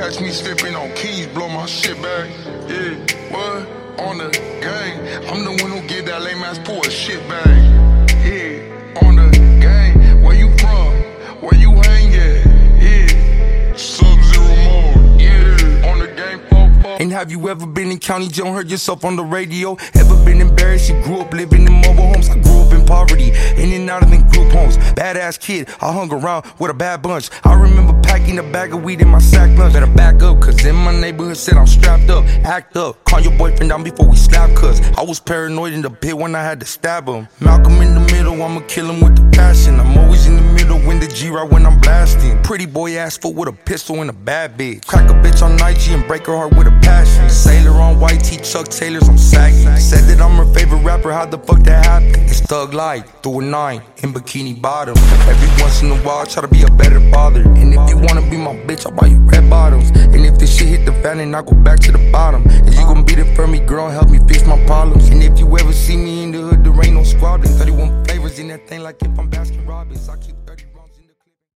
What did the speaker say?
catch me slipping on keys, blow my shit back. Yeah, what? On the gang, I'm the one who get that lame ass poor shit back. Yeah, on the gang, where you from? Where you hang at? Yeah, Sub-Zero mode. Yeah, on the gang, 4-4. And have you ever been in county jail, heard yourself on the radio? Ever been embarrassed? You grew up living in mobile homes. I grew up in poverty, in and out of them group homes. Badass kid, I hung around with a bad bunch. I remember packing a bag of weed in my sack lunch. Better back up, cause in my neighborhood said I'm strapped up. Act up, call your boyfriend down before we slap, cuz I was paranoid in the pit when I had to stab him. Malcolm in the middle, I'ma kill him with the passion. I'm always in the middle when the G-Ride when I'm blasting. Pretty boy ass foot with a pistol and a bad bitch. Crack a bitch on Nike and break her heart with a passion. Sailor on white tee, Chuck Taylors, I'm sagging. Said that I'm her favorite rapper, how the fuck that happened? It's Thug Life, through a 9, in bikini bottom. Every once in a while, I try to be a better father. And if you wanna be my bitch, I'll buy you red bottoms. And if this shit hit the fan, then I go back to the bottom. Is you gon' be there for me, girl, help me fix my problems? And if you ever see me in the hood, there ain't no squabbling. 31 flavors in that thing like if I'm Baskin Robbins, I keep